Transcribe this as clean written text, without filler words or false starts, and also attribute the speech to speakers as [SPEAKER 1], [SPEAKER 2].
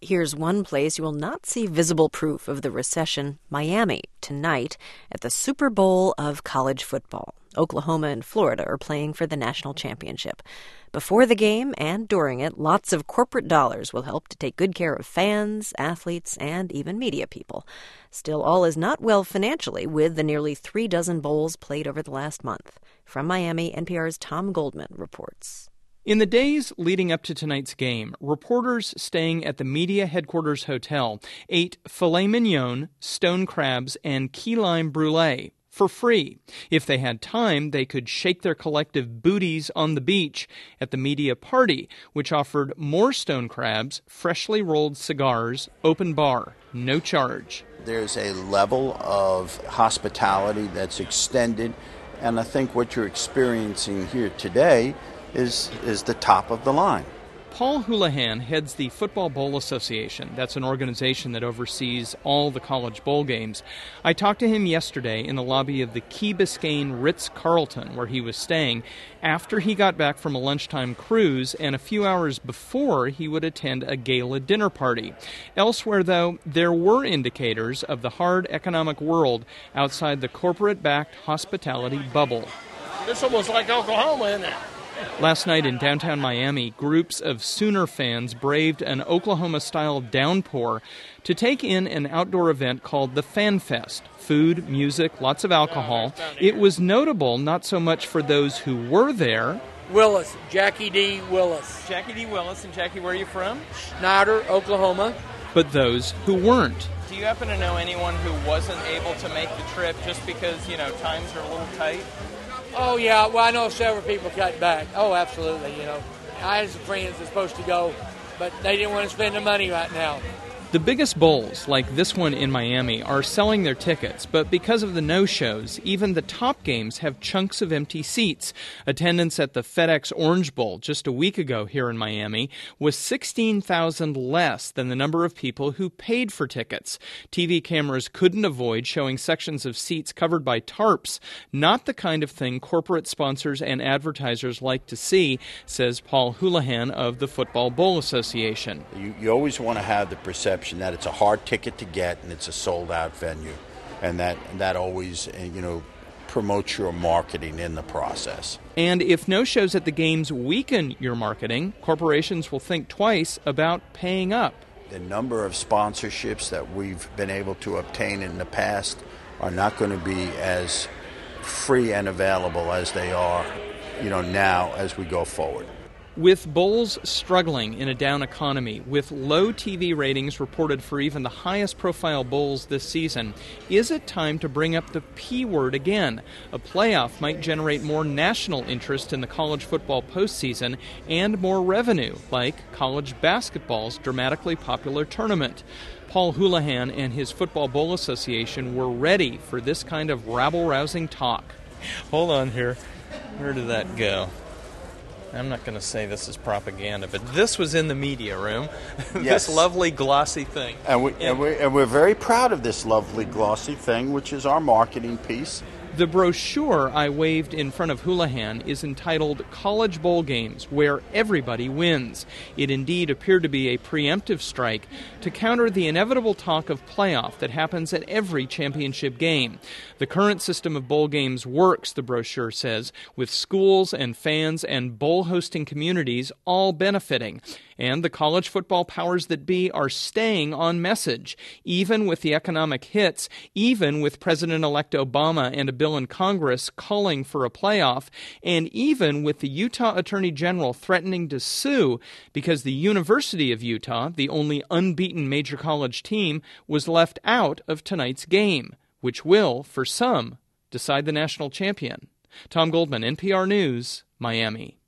[SPEAKER 1] Here's one place you will not see visible proof of the recession: Miami, tonight at the Super Bowl of college football. Oklahoma and Florida are playing for the national championship. Before the game and during it, lots of corporate dollars will help to take good care of fans, athletes, and even media people. Still, all is not well financially with the nearly 3 dozen bowls played over the last month. From Miami, NPR's Tom Goldman reports.
[SPEAKER 2] In the days leading up to tonight's game, reporters staying at the media headquarters hotel ate filet mignon, stone crabs, and key lime brulee for free. If they had time, they could shake their collective booties on the beach at the media party, which offered more stone crabs, freshly rolled cigars, open bar, no charge.
[SPEAKER 3] There's a level of hospitality that's extended, and I think what you're experiencing here today is the top of the line.
[SPEAKER 2] Paul Houlihan heads the Football Bowl Association. That's an organization that oversees all the college bowl games. I talked to him yesterday in the lobby of the Key Biscayne Ritz-Carlton, where he was staying, after he got back from a lunchtime cruise and a few hours before he would attend a gala dinner party. Elsewhere, though, there were indicators of the hard economic world outside the corporate-backed hospitality bubble.
[SPEAKER 4] It's almost like Oklahoma, isn't it?
[SPEAKER 2] Last night in downtown Miami, groups of Sooner fans braved an Oklahoma-style downpour to take in an outdoor event called the Fan Fest. Food, music, lots of alcohol. It was notable not so much for those who were there.
[SPEAKER 4] Willis, Jackie D. Willis.
[SPEAKER 2] Jackie D. Willis. And Jackie, where are you from?
[SPEAKER 4] Snyder, Oklahoma.
[SPEAKER 2] But those who weren't.
[SPEAKER 5] Do you happen to know anyone who wasn't able to make the trip just because, times are a little tight?
[SPEAKER 4] Oh, yeah. Well, I know several people cut back. Oh, absolutely, I had some friends that were supposed to go, but they didn't want to spend the money right now.
[SPEAKER 2] The biggest bowls, like this one in Miami, are selling their tickets, but because of the no-shows, even the top games have chunks of empty seats. Attendance at the FedEx Orange Bowl just a week ago here in Miami was 16,000 less than the number of people who paid for tickets. TV cameras couldn't avoid showing sections of seats covered by tarps, not the kind of thing corporate sponsors and advertisers like to see, says Paul Houlihan of the Football Bowl Association.
[SPEAKER 3] You always want to have the perception that it's a hard ticket to get and it's a sold-out venue, and that always, promotes your marketing in the process.
[SPEAKER 2] And if no shows at the games weaken your marketing, corporations will think twice about paying up.
[SPEAKER 3] The number of sponsorships that we've been able to obtain in the past are not going to be as free and available as they are, now as we go forward.
[SPEAKER 2] With bowls struggling in a down economy, with low TV ratings reported for even the highest profile bowls this season, is it time to bring up the P word again? A playoff might generate more national interest in the college football postseason and more revenue, like college basketball's dramatically popular tournament. Paul Houlihan and his Football Bowl Association were ready for this kind of rabble-rousing talk.
[SPEAKER 5] Hold on here. Where did that go? I'm not going to say this is propaganda, but this was in the media room.
[SPEAKER 3] Yes.
[SPEAKER 5] This lovely glossy thing.
[SPEAKER 3] And we're very proud of this lovely glossy thing, which is our marketing piece.
[SPEAKER 2] The brochure I waved in front of Houlihan is entitled College Bowl Games, Where Everybody Wins. It indeed appeared to be a preemptive strike to counter the inevitable talk of playoff that happens at every championship game. The current system of bowl games works, the brochure says, with schools and fans and bowl-hosting communities all benefiting. And the college football powers that be are staying on message, even with the economic hits, even with President-elect Obama and a bill in Congress calling for a playoff, and even with the Utah Attorney General threatening to sue because the University of Utah, the only unbeaten major college team, was left out of tonight's game, which will, for some, decide the national champion. Tom Goldman, NPR News, Miami.